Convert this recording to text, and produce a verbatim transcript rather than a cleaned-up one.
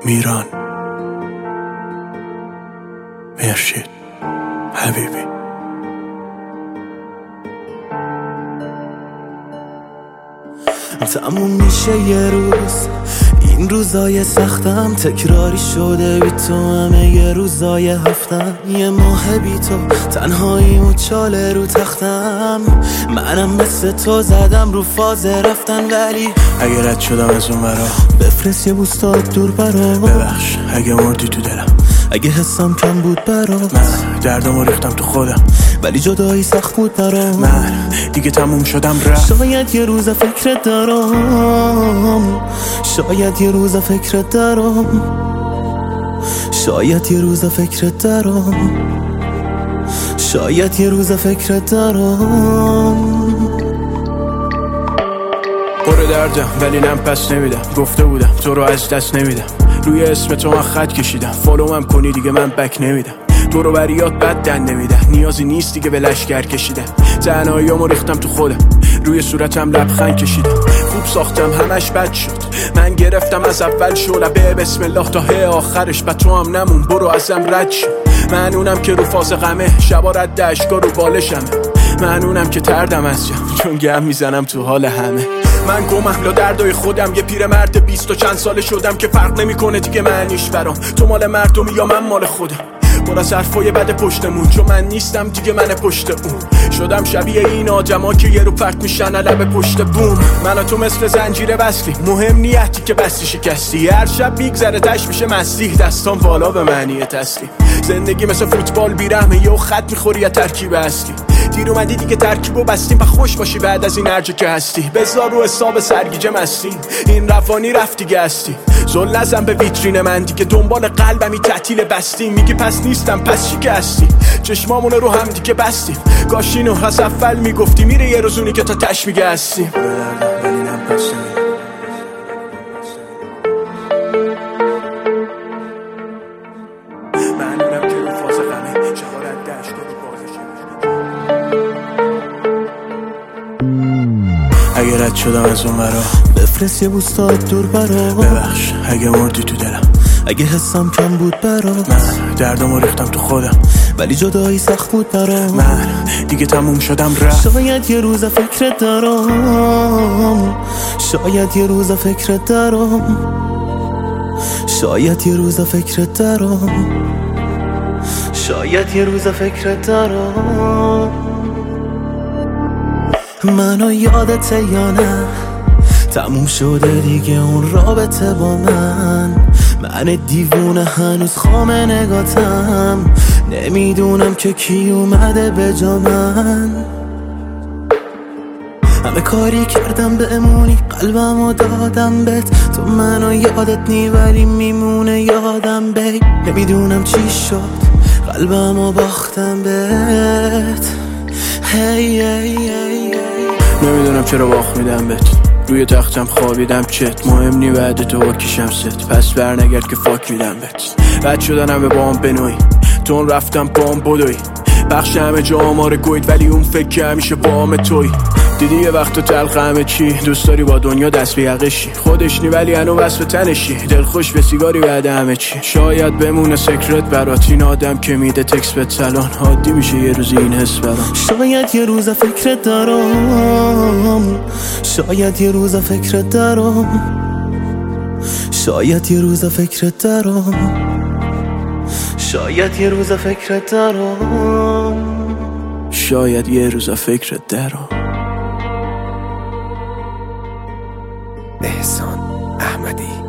میران مرشید حبیبی. تموم میشه یه روز، این روزای سختم تکراری شده بی تو، همه یه روزای هفتم یه ماه بی تو، تنهایی و چاله رو تختم. منم مثل تو زدم رو فاز رفتن، ولی اگه رد شدم از اون برا بفرست یه بوستات دور برا. ببخش اگه مردی تو دلم، اگه حسم کم بود برات. من دردمو ریختم تو خودم، ولی جدایی سخت بود برام. من دیگه تموم شدم رفت. شاید یه روز فکرت دارم، شاید یه روز فکرت دارم، شاید یه روز فکرت دارم، شاید یه روز فکرت دارم. پر دردم ولی نم پس نمیدم، گفته بودم تو رو از دست نمیدم. روی اسم تو من خط کشیدم، فالوم کنی دیگه من بک نمیدم. تو رو بریات بد دن نمیدن، نیازی نیست دیگه به لشگر کشیدن. تنهاییامو ریختم تو خودم، روی صورتم لبخند کشیدم. خوب ساختم همش بد شد، من گرفتم از اول شعله بسم الله تا هی آخرش. بعد تو هم نمون برو ازم رد شو. من اونم که رو فاز غمه، شبا رد اشکا رو بالشمه. من اونم که تردم از جم، چون گم میزنم تو حال همه. من گمم لا دردای خودم، یه پیر مرد بیست و چند ساله شدم که فرق نمیکنه دیگه معنیش برام. تو مال مردمی یا من مال خودم، پر از حرفای بد پشتمون، چون من نیستم دیگه من پشت اون. شدم شبیه این آدما که یه رو پرت میشن لب پشت بوم. من و تو مثل زنجیره بستی، مهم نیتی که بستی شکستی. هر شب بیگذره تش میشه مسیح، دستان بالا به معنی تسلیم. زندگی مثل فوتبال بیرحمه، یه خط میخوری یا ترکیب اصلی. تیر اومدی دیگه ترکیبو بستیم و خوش باشی بعد از این ارجه که هستی. بذار رو حساب سرگیجه مستی، این روانی رفت دیگه هستی. زل نزن به ویترین من دیگه، دنبال قلبمی تعطیل بستیم. میگی پس نیستم پس چی که هستی، چشمامون رو هم دیگه بستیم. کاش اینو از اول میگفتی، میره یه روزونی که تا تش میگه هستیم. اگه رد شدم از اون برا بفرست یه بوستات دور برا. ببخش اگه مردی تو دلم، اگه حسم کم بود برات. من دردمو ریختم تو خودم، ولی جدایی سخت بود برام. من دیگه تموم شدم رفت. شاید یه روز فکرت دارم، شاید یه روز فکرت دارم، شاید یه روز فکرت دارم، شاید یه روز فکرت دارم. منو یادته یا نه، تموم شده دیگه اون رابطه با من. من دیوونه هنوز خامه نگاتم، نمیدونم که کی اومده به جا من. همه کاری کردم بمونی، قلبمو دادم بهت، تو منو یادت نی ولی میمونه یادم بی. نمیدونم چی شد قلبمو باختم بهت. هی هی هی نمیدونم چرا واخ میدم بهت، روی تختم خوابیدم چت. مهم نی بعد تو کشم ست، پس برنگرد که فاک میدم بهت. رد شدنم به بام بنوی، تون رفتم بام بدوی. بخش همه جا آمار گوید ولی اون فکر که همیشه بام توی. دیدی یه وقت تو تلخ همه چی، دوست داری با دنیا دست به یقشی. خودش نی ولی هنو وصف تنشی، دل خوش به سیگاری بعد همه چی. شاید بمونه سکرت برات، این آدم که میده تکس به سلان. عادی میشه یه روزی این حس برام. شاید یه روز فکرت دارم، شاید یه روز فکرت دارم، شاید یه روز فکرت دارم، شاید یه روز فکرت دارم، شاید یه روز فکرت دارم. احسان احمدی.